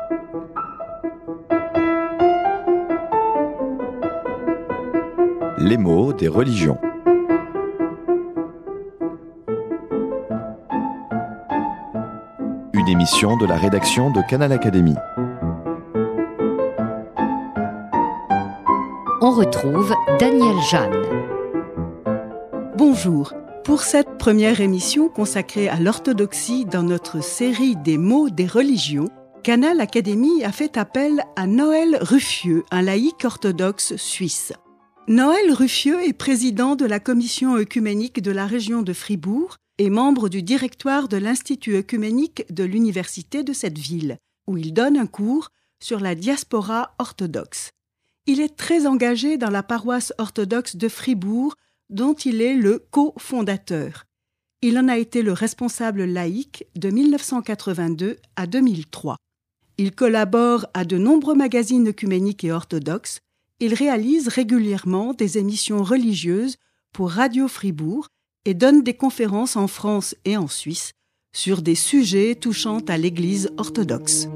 Les mots des religions. Une émission de la rédaction de Canal Académie. On retrouve Daniel Jeanne. Bonjour. Pour cette première émission consacrée à l'orthodoxie dans notre série des mots des religions, Canal Académie a fait appel à Noël Ruffieux, un laïc orthodoxe suisse. Noël Ruffieux est président de la commission œcuménique de la région de Fribourg et membre du directoire de l'Institut œcuménique de l'université de cette ville, où il donne un cours sur la diaspora orthodoxe. Il est très engagé dans la paroisse orthodoxe de Fribourg, dont il est le cofondateur. Il en a été le responsable laïque de 1982 à 2003. Il collabore à de nombreux magazines œcuméniques et orthodoxes. Il réalise régulièrement des émissions religieuses pour Radio Fribourg et donne des conférences en France et en Suisse sur des sujets touchant à l'Église orthodoxe.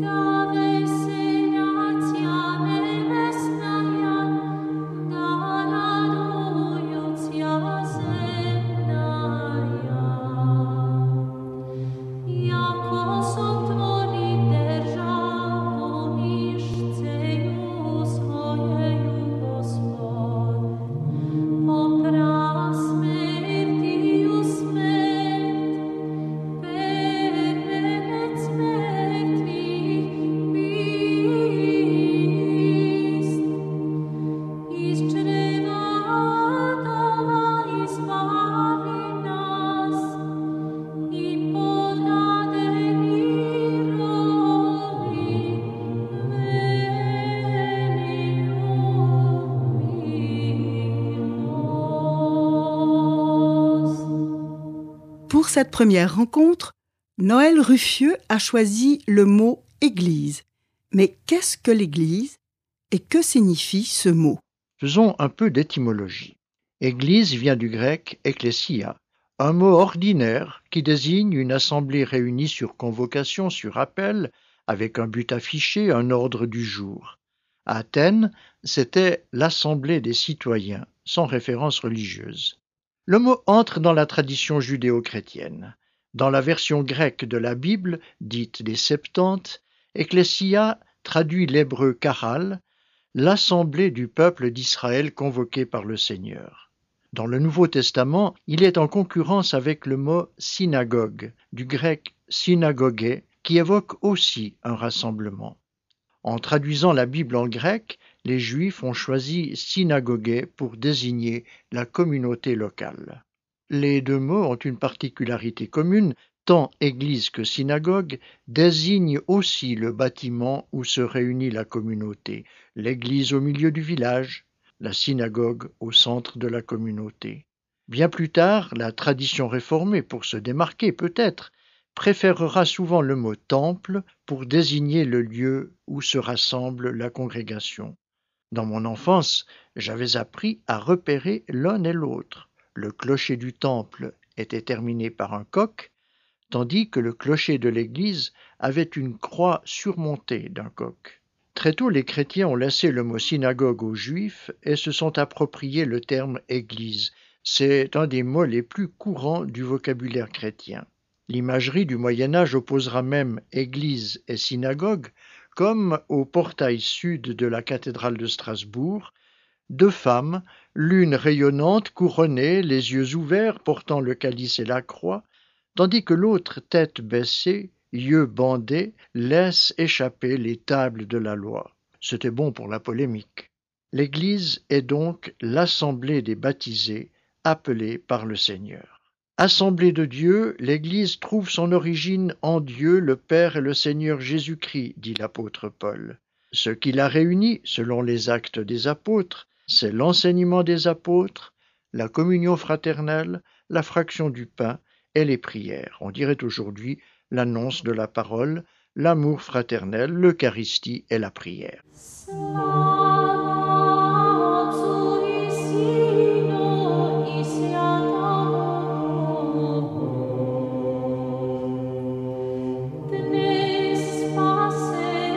Pour cette première rencontre, Noël Ruffieux a choisi le mot « Église ». Mais qu'est-ce que l'Église et que signifie ce mot ? Faisons un peu d'étymologie. Église vient du grec « ekklesia », un mot ordinaire qui désigne une assemblée réunie sur convocation, sur appel, avec un but affiché, un ordre du jour. À Athènes, c'était l'assemblée des citoyens, sans référence religieuse. Le mot entre dans la tradition judéo-chrétienne. Dans la version grecque de la Bible, dite des Septante, Ekklesia traduit l'hébreu karal, l'assemblée du peuple d'Israël convoquée par le Seigneur. Dans le Nouveau Testament, il est en concurrence avec le mot synagogue, du grec synagogé, qui évoque aussi un rassemblement. En traduisant la Bible en grec, les Juifs ont choisi synagogé pour désigner la communauté locale. Les deux mots ont une particularité commune, tant église que synagogue désignent aussi le bâtiment où se réunit la communauté, l'église au milieu du village, la synagogue au centre de la communauté. Bien plus tard, la tradition réformée, pour se démarquer peut-être, préférera souvent le mot temple pour désigner le lieu où se rassemble la congrégation. Dans mon enfance, j'avais appris à repérer l'un et l'autre. Le clocher du temple était terminé par un coq, tandis que le clocher de l'église avait une croix surmontée d'un coq. Très tôt, les chrétiens ont laissé le mot synagogue aux juifs et se sont approprié le terme église. C'est un des mots les plus courants du vocabulaire chrétien. L'imagerie du Moyen-Âge opposera même église et synagogue, comme au portail sud de la cathédrale de Strasbourg, deux femmes, l'une rayonnante, couronnée, les yeux ouverts, portant le calice et la croix, tandis que l'autre, tête baissée, yeux bandés, laisse échapper les tables de la loi. C'était bon pour la polémique. L'Église est donc l'assemblée des baptisés, appelés par le Seigneur. Assemblée de Dieu, l'Église trouve son origine en Dieu, le Père et le Seigneur Jésus-Christ, dit l'apôtre Paul. Ce qui l'a réuni, selon les actes des apôtres, c'est l'enseignement des apôtres, la communion fraternelle, la fraction du pain et les prières. On dirait aujourd'hui l'annonce de la parole, l'amour fraternel, l'Eucharistie et la prière. Passe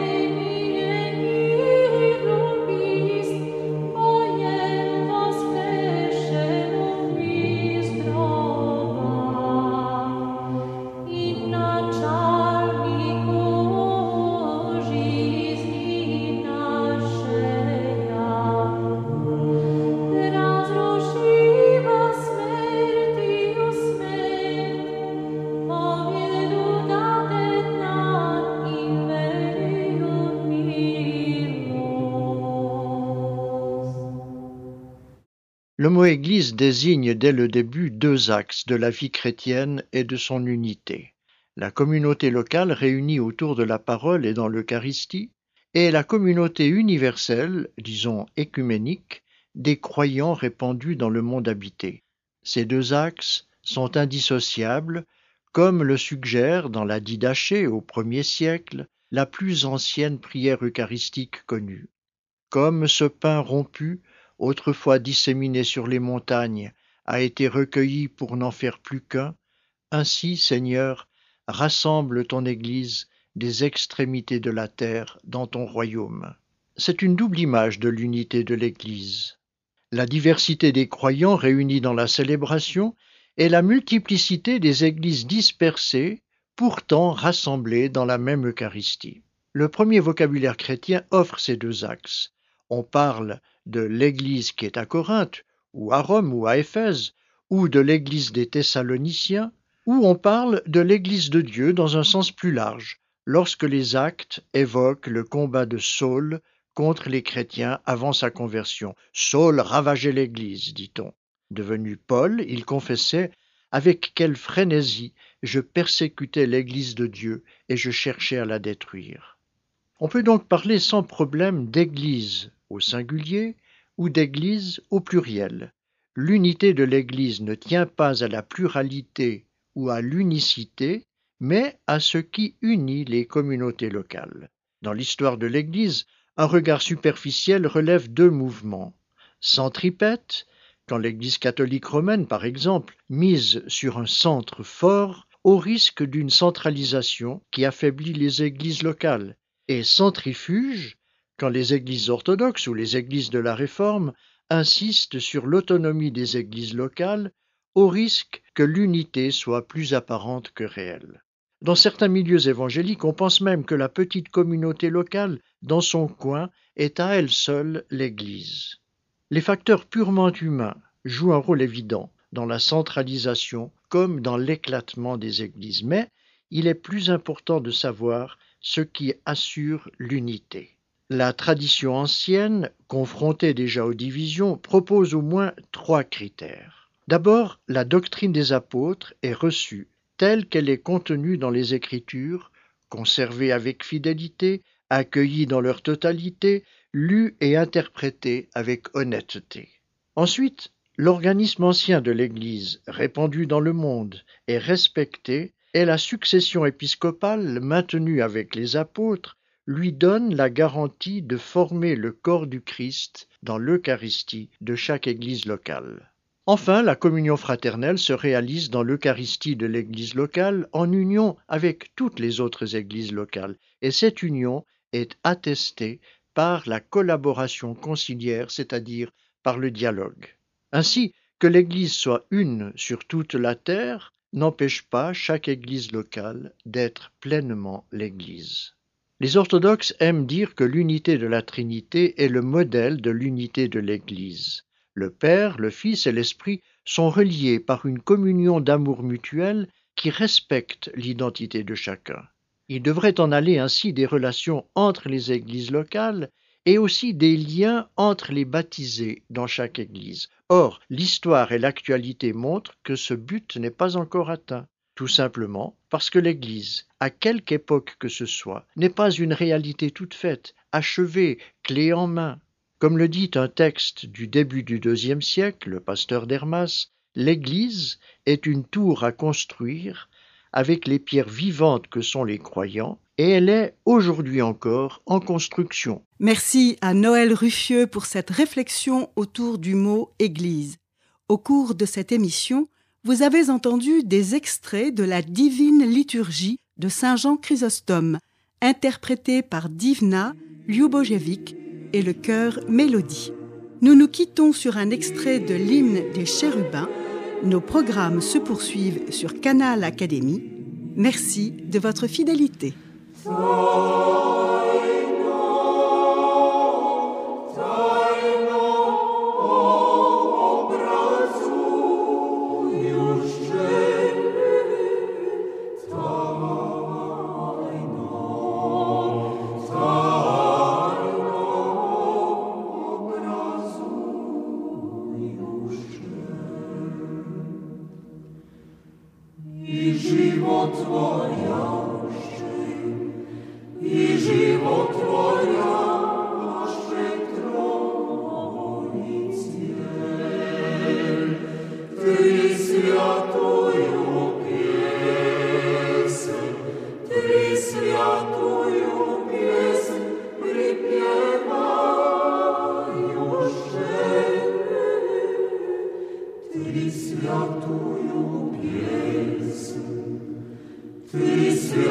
Le mot Église désigne dès le début deux axes de la vie chrétienne et de son unité. La communauté locale réunie autour de la parole et dans l'Eucharistie, et la communauté universelle, disons œcuménique, des croyants répandus dans le monde habité. Ces deux axes sont indissociables, comme le suggère dans la Didaché au 1er siècle la plus ancienne prière eucharistique connue. Comme ce pain rompu, autrefois disséminé sur les montagnes, a été recueilli pour n'en faire plus qu'un, ainsi, Seigneur, rassemble ton Église des extrémités de la terre dans ton royaume. C'est une double image de l'unité de l'Église. La diversité des croyants réunis dans la célébration et la multiplicité des églises dispersées, pourtant rassemblées dans la même Eucharistie. Le premier vocabulaire chrétien offre ces deux axes. On parle de l'Église qui est à Corinthe, ou à Rome, ou à Éphèse, ou de l'Église des Thessaloniciens, ou on parle de l'Église de Dieu dans un sens plus large, lorsque les actes évoquent le combat de Saul contre les chrétiens avant sa conversion. Saul ravageait l'Église, dit-on. Devenu Paul, il confessait « Avec quelle frénésie je persécutais l'Église de Dieu et je cherchais à la détruire. » On peut donc parler sans problème d'Église au singulier ou d'Église au pluriel. L'unité de l'Église ne tient pas à la pluralité ou à l'unicité, mais à ce qui unit les communautés locales. Dans l'histoire de l'Église, un regard superficiel relève deux mouvements. Centripète, quand l'Église catholique romaine, par exemple, mise sur un centre fort au risque d'une centralisation qui affaiblit les églises locales, et centrifuge, quand les églises orthodoxes ou les églises de la Réforme insistent sur l'autonomie des églises locales au risque que l'unité soit plus apparente que réelle. Dans certains milieux évangéliques, on pense même que la petite communauté locale, dans son coin, est à elle seule l'Église. Les facteurs purement humains jouent un rôle évident dans la centralisation comme dans l'éclatement des églises, mais il est plus important de savoir ce qui assure l'unité. La tradition ancienne, confrontée déjà aux divisions, propose au moins 3 critères. D'abord, la doctrine des apôtres est reçue telle qu'elle est contenue dans les Écritures, conservée avec fidélité, accueillie dans leur totalité, lue et interprétée avec honnêteté. Ensuite, l'organisme ancien de l'Église, répandu dans le monde et respecté, et la succession épiscopale maintenue avec les apôtres lui donne la garantie de former le corps du Christ dans l'Eucharistie de chaque Église locale. Enfin, la communion fraternelle se réalise dans l'Eucharistie de l'Église locale en union avec toutes les autres Églises locales, et cette union est attestée par la collaboration conciliaire, c'est-à-dire par le dialogue. Ainsi, que l'Église soit une sur toute la terre n'empêche pas chaque Église locale d'être pleinement l'Église. Les orthodoxes aiment dire que l'unité de la Trinité est le modèle de l'unité de l'Église. Le Père, le Fils et l'Esprit sont reliés par une communion d'amour mutuel qui respecte l'identité de chacun. Il devrait en aller ainsi des relations entre les églises locales et aussi des liens entre les baptisés dans chaque église. Or, l'histoire et l'actualité montrent que ce but n'est pas encore atteint, tout simplement parce que l'Église, à quelque époque que ce soit, n'est pas une réalité toute faite, achevée, clé en main. Comme le dit un texte du début du IIe siècle, le pasteur d'Hermas, l'Église est une tour à construire avec les pierres vivantes que sont les croyants, et elle est aujourd'hui encore en construction. Merci à Noël Ruffieux pour cette réflexion autour du mot « Église ». Au cours de cette émission, vous avez entendu des extraits de la divine liturgie de Saint Jean Chrysostome, interprétée par Divna Ljubojevic et le chœur Mélodie. Nous nous quittons sur un extrait de l'hymne des Chérubins. Nos programmes se poursuivent sur Canal Académie. Merci de votre fidélité.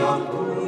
Lord.